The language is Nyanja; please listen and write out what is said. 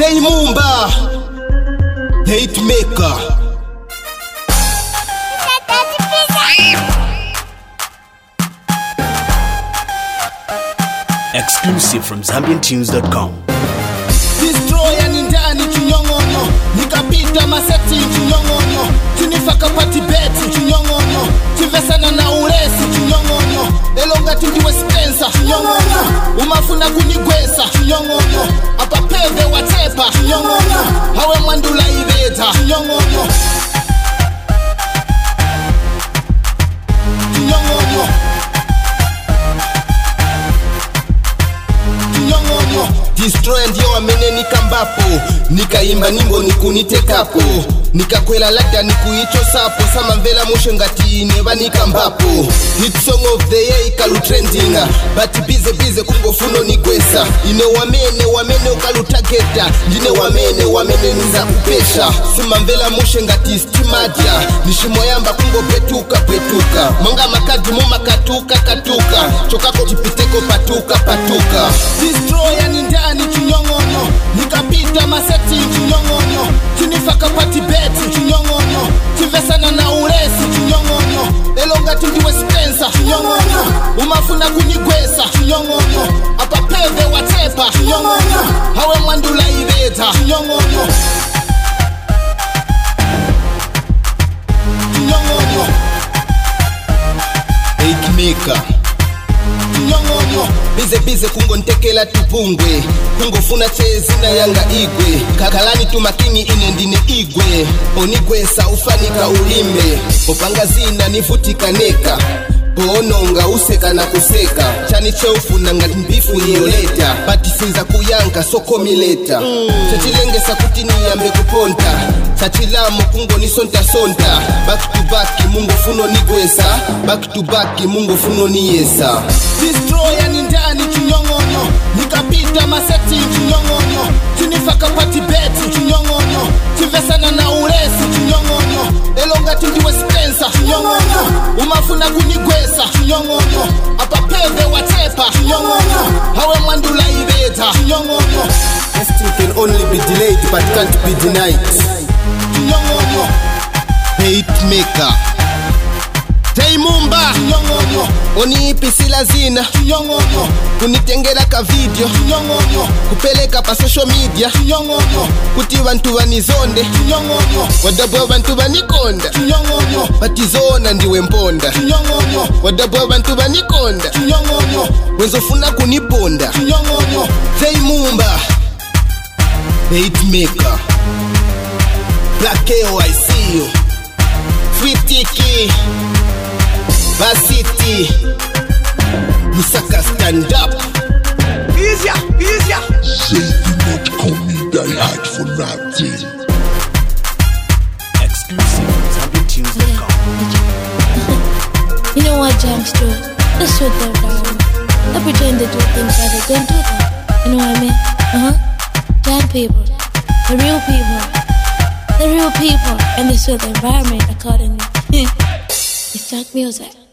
J Mumba, Hate Maker. Exclusive from ZambianTunes.com. Destroyer ni ndani chinyongonyo, nikapita maseti chinyongonyo, tinifaka pati beti chinyongonyo, tivesana na uresi chinyongonyo, elonga tindiwe Spencer chinyongonyo, umafuna kunigwesa chinyongonyo, apapeve watepa chinyongonyo, hawe mandula ibeta chinyongonyo, chinyongonyo, chinyongonyo. Destroyer ndio wamene nikambapo, nikaimba nyimbo nikunitekapo, nikakwela lata nikuicho sapo, sama mvela mushe ngati neva nikambapo. Hit song of the year ikalu trendinga, but bize kungofuno nigwesa. Ine wamene ukalutageta, jine wamene niza kupesha. Sima mvela mushe ngati stimadia, nishimoyamba kungo petuka. Manga makadi muma katuka, chokako chipiteko patuka. Destroyer ni ndani chinyongonyo, nikapita maseti chinyongonyo, tinifaka pati beti chinyongonyo, tivesana na uresi chinyongonyo, elonga tindiwe Spencer chinyongonyo, umafuna kunigwesa chinyongonyo, apapeve watepa chinyongonyo, hawe mandula ibeta chinyongonyo, chinyongonyo, Hate Maker. Chinyongonyo, bize kungo ntekela tupungwe, kungo funa chezina yanga igwe, kakalani tumakini inendine igwe, onigwesa ufanika ulimbe, opanga zina nifutika neka, poononga useka na kuseka, chani cheufuna ngati mbifu yoleta, bati sinza kuyanka soko mileta, chachilengesa kuti niyambe kuponta, chachilamo kungo nisonta, back to back mungo funo nigwesa, back to back mungo funo niyesa. Destroyer ni ndani chinyongonyo, nikapita maseti chinyongonyo, tinifaka pati beti chinyongonyo, tivesana na uresi chinyongonyo, elonga tindiwe Spencer chinyongonyo, umafuna kunigwesa chinyongonyo, apapeve watepa chinyongonyo, hawe mandula ibeta chinyongonyo. This thing can only be delayed but can't be denied. Chinyongonyo, Hate Maker. J Mumba, chinyongonyo, oniipi sila zina chinyongonyo, kunitengela ka video chinyongonyo, kupeleka pa social media chinyongonyo, kuti bantu banizonde chinyongonyo, wadabwa bantu banikonda chinyongonyo, batizona ndiwe mponda chinyongonyo, wadabwa bantu banikonda chinyongonyo, wenzofuna kuniponda chinyongonyo. J Mumba, Hate Maker. Black KO, I see you. Free Tiki, Varsity, Lusaka, stand up. Easier. Say do not call me die hard for nothing. Exclusive from ZambianTunes.com. You know what, Jams do? That's what they're about. They pretend to do things that they don't do them. You know what I mean? Jam people, the real people, and they sort the environment accordingly. It's dark music.